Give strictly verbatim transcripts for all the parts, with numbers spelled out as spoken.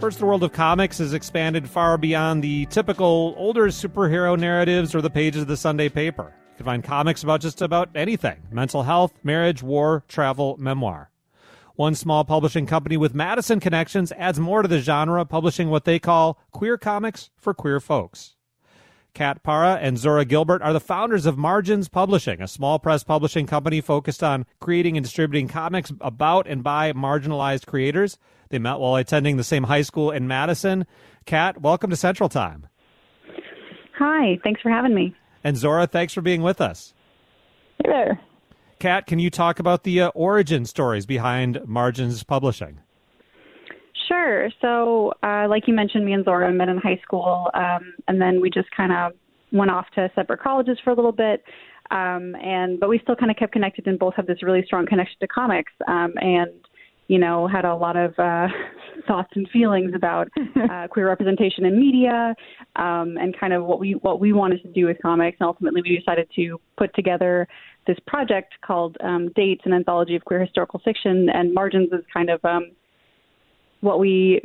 First, the world of comics has expanded far beyond the typical older superhero narratives or the pages of the Sunday paper. You can find comics about just about anything: mental health, marriage, war, travel, memoir. One small publishing company with Madison connections adds more to the genre, publishing what they call queer comics for queer folks. Kat Para and Zora Gilbert are the founders of Margins Publishing, a small press publishing company focused on creating and distributing comics about and by marginalized creators. They met while attending the same high school in Madison. Kat, welcome to Central Time. Hi, thanks for having me. And Zora, thanks for being with us. Hey there. Kat, can you talk about the uh, origin stories behind Margins Publishing? Sure. So, uh, like you mentioned, me and Zora met in high school, um, and then we just kind of went off to separate colleges for a little bit. Um, and but we still kind of kept connected and both have this really strong connection to comics. Um, and you know, had a lot of uh, thoughts and feelings about uh, queer representation in media, um, and kind of what we what we wanted to do with comics. And ultimately, we decided to put together this project called um, Dates, an anthology of queer historical fiction. And Margins is kind of um, what we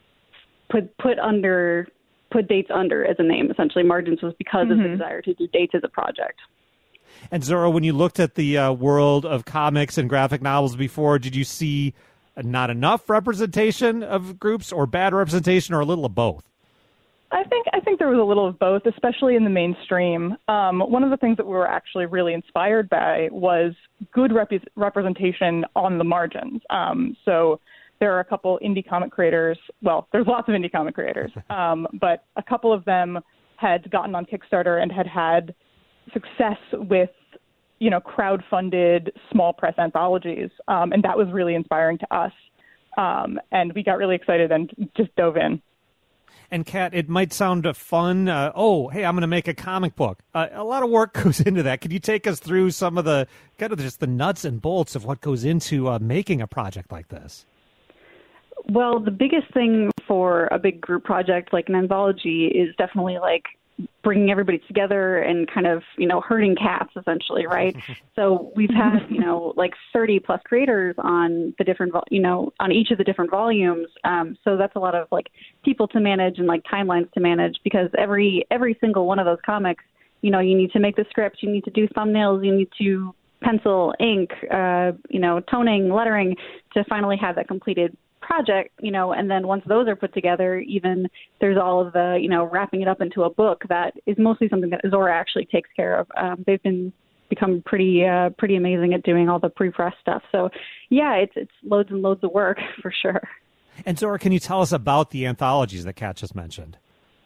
put put under put Dates under as a name. Essentially, Margins was because mm-hmm. of the desire to do Dates as a project. And Zora, when you looked at the uh, world of comics and graphic novels before, did you see not enough representation of groups, or bad representation, or a little of both? I think I think there was a little of both, especially in the mainstream. Um, one of the things that we were actually really inspired by was good rep- representation on the margins. Um, so there are a couple indie comic creators. Well, there's lots of indie comic creators, um, but a couple of them had gotten on Kickstarter and had had success with, you know, crowd-funded small press anthologies, um, and that was really inspiring to us. Um, and we got really excited and just dove in. And Kat, it might sound fun. Uh, oh, hey, I'm going to make a comic book. Uh, a lot of work goes into that. Can you take us through some of the kind of just the nuts and bolts of what goes into uh, making a project like this? Well, the biggest thing for a big group project like an anthology is definitely like bringing everybody together and kind of, you know, herding cats, essentially, right? So we've had, you know, like thirty plus creators on the different, you know, on each of the different volumes. Um, so that's a lot of like people to manage and like timelines to manage, because every every single one of those comics, you know, you need to make the script, you need to do thumbnails, you need to pencil, ink, uh, you know, toning, lettering to finally have that completed project, you know, and then once those are put together, even there's all of the, you know, wrapping it up into a book that is mostly something that Zora actually takes care of. Um, they've been become pretty uh, pretty amazing at doing all the pre-press stuff. So, yeah, it's it's loads and loads of work for sure. And Zora, can you tell us about the anthologies that Kat just mentioned?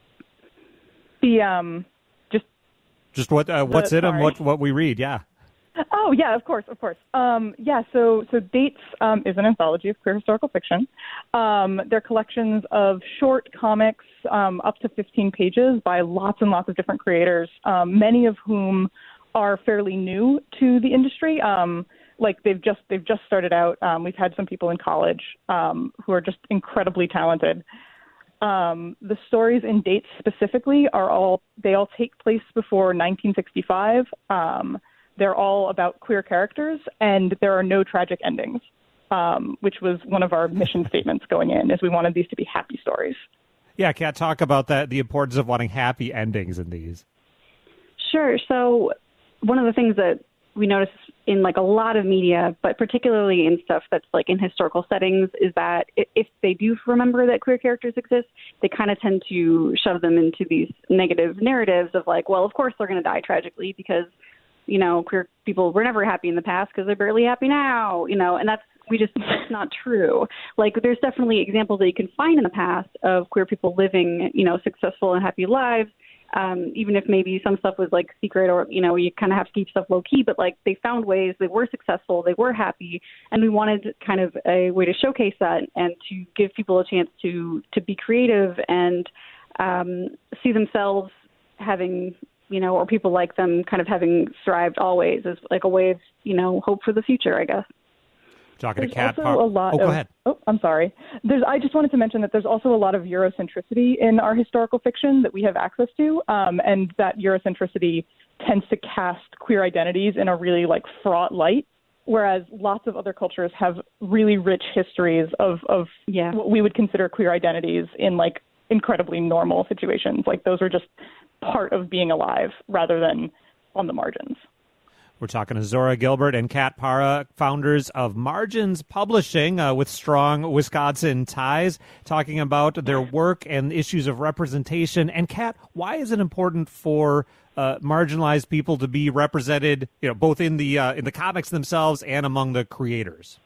The um, just just what uh, what's the, in them, what what we read, yeah. Oh, yeah, of course, of course. Um, yeah, so so Dates um, is an anthology of queer historical fiction. Um, they're collections of short comics um, up to fifteen pages by lots and lots of different creators, um, many of whom are fairly new to the industry. Um, like they've just they've just started out. Um, we've had some people in college um, who are just incredibly talented. Um, the stories in Dates specifically are all they all take place before nineteen sixty-five. Um, They're all about queer characters, and there are no tragic endings, um, which was one of our mission statements going in, is we wanted these to be happy stories. Yeah, Kat, talk about that, the importance of wanting happy endings in these. Sure. So one of the things that we notice in like a lot of media, but particularly in stuff that's like in historical settings, is that if they do remember that queer characters exist, they kind of tend to shove them into these negative narratives of like, well, of course they're going to die tragically because, you know, queer people were never happy in the past because they're barely happy now, you know, and that's, we just, that's not true. Like, there's definitely examples that you can find in the past of queer people living, you know, successful and happy lives, um, even if maybe some stuff was like secret or, you know, you kind of have to keep stuff low key, but like they found ways, they were successful, they were happy. And we wanted kind of a way to showcase that and to give people a chance to, to be creative and um, see themselves having, you know, or people like them kind of having thrived always as like a way of, you know, hope for the future, I guess. Talking there's to Kat. Also Par- a lot oh, go of, ahead. Oh, I'm sorry. There's, I just wanted to mention that there's also a lot of Eurocentricity in our historical fiction that we have access to, um, and that Eurocentricity tends to cast queer identities in a really like fraught light. whereas lots of other cultures have really rich histories of, of yeah. what we would consider queer identities in like incredibly normal situations. Like those are just part of being alive rather than on the margins. We're talking to Zora Gilbert and Kat Para, founders of Margins Publishing, uh, with strong Wisconsin ties, talking about their work and issues of representation. And Kat, why is it important for uh, marginalized people to be represented, you know, both in the uh, in the comics themselves and among the creators?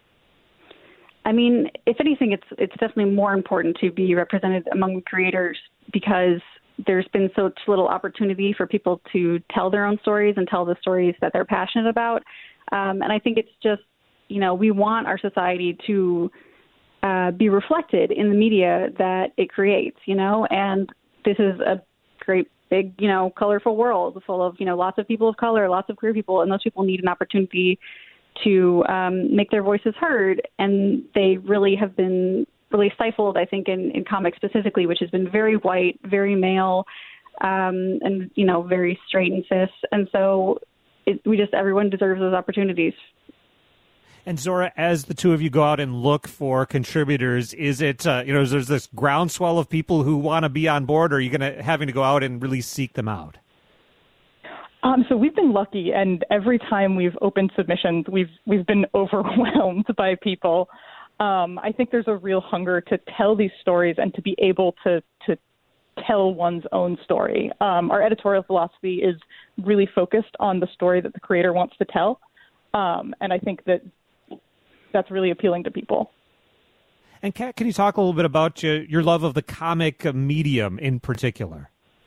I mean, if anything, it's it's definitely more important to be represented among the creators because there's been such little opportunity for people to tell their own stories and tell the stories that they're passionate about. Um, and I think it's just, you know, we want our society to uh, be reflected in the media that it creates, you know, and this is a great, big, you know, colorful world full of, you know, lots of people of color, lots of queer people, and those people need an opportunity to um, make their voices heard. And they really have been really stifled, I think, in, in comics specifically, which has been very white, very male, um, and, you know, very straight and cis. And so it, we just, everyone deserves those opportunities. And Zora, as the two of you go out and look for contributors, is it, uh, you know, is there this groundswell of people who want to be on board, or are you going to having to go out and really seek them out? Um, so we've been lucky, and every time we've opened submissions, we've we've been overwhelmed by people. Um, I think there's a real hunger to tell these stories and to be able to to tell one's own story. Um, our editorial philosophy is really focused on the story that the creator wants to tell, um, and I think that that's really appealing to people. And Kat, can you talk a little bit about your, your love of the comic medium in particular?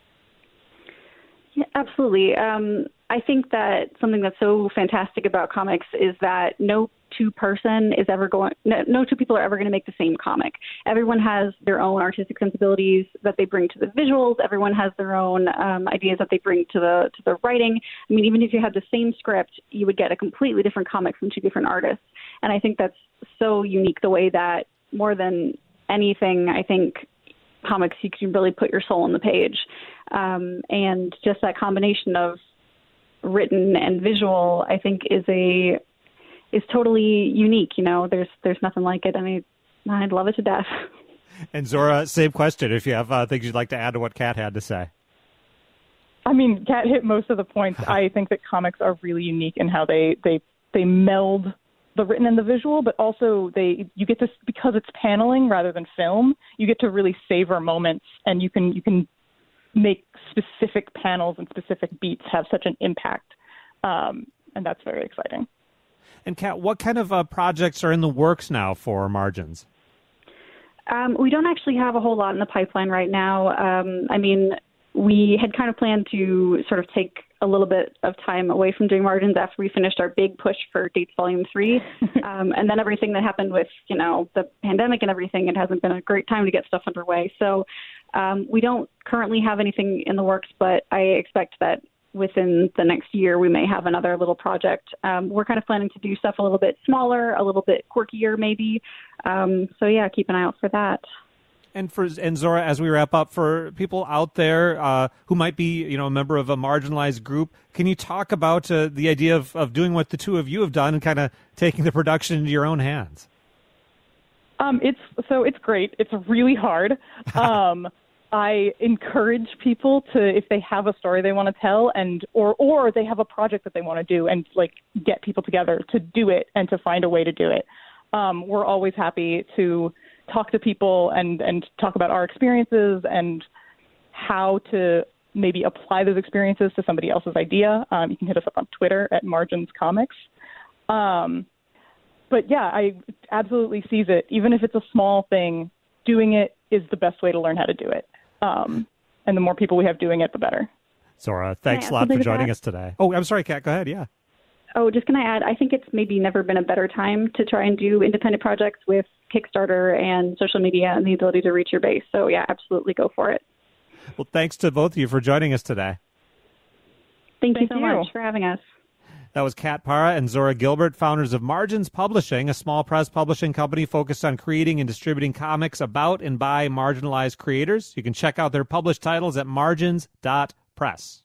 Yeah, absolutely. Um, I think that something that's so fantastic about comics is that no two person is ever going, no, no two people are ever going to make the same comic. Everyone has their own artistic sensibilities that they bring to the visuals. Everyone has their own um, ideas that they bring to the to the writing. I mean, even if you had the same script, you would get a completely different comic from two different artists. And I think that's so unique, the way that more than anything, I think comics, you can really put your soul on the page. Um, and just that combination of written and visual, I think, is a is totally unique. You know, there's there's nothing like it. I mean, I'd love it to death. And Zora, same question. If you have uh, things you'd like to add to what Kat had to say. I mean, Kat hit most of the points. I think that comics are really unique in how they they they meld the written and the visual, but also they you get to, because it's paneling rather than film, you get to really savor moments, and you can you can make specific panels and specific beats have such an impact, um, and that's very exciting. And Kat, what kind of uh, projects are in the works now for Margins? Um, we don't actually have a whole lot in the pipeline right now. Um, I mean, we had kind of planned to sort of take a little bit of time away from doing Margins after we finished our big push for Dates Volume three. um, and then everything that happened with, you know, the pandemic and everything, it hasn't been a great time to get stuff underway. So um, we don't currently have anything in the works, but I expect that within the next year we may have another little project. Um, we're kind of planning to do stuff a little bit smaller, a little bit quirkier maybe. Um, so yeah, keep an eye out for that. And for and Zora, as we wrap up, for people out there uh, who might be, you know, a member of a marginalized group, can you talk about uh, the idea of, of doing what the two of you have done and kind of taking the production into your own hands? Um, it's so it's great. It's really hard. Um, I encourage people to, if they have a story they want to tell, and or or they have a project that they want to do, and like get people together to do it and to find a way to do it. Um, we're always happy to talk to people and, and talk about our experiences and how to maybe apply those experiences to somebody else's idea. Um, you can hit us up on Twitter at Margins Comics. Um, but yeah, I absolutely seize it. Even if it's a small thing, doing it is the best way to learn how to do it. Um, and the more people we have doing it, the better. Zora, thanks a lot for joining us today. Oh, I'm sorry, Kat, go ahead, yeah. Oh, just going to add, I think it's maybe never been a better time to try and do independent projects with Kickstarter and social media and the ability to reach your base. So, yeah, absolutely go for it. Well, thanks to both of you for joining us today. Thank, Thank you so you. much for having us. That was Kat Para and Zora Gilbert, founders of Margins Publishing, a small press publishing company focused on creating and distributing comics about and by marginalized creators. You can check out their published titles at margins dot press.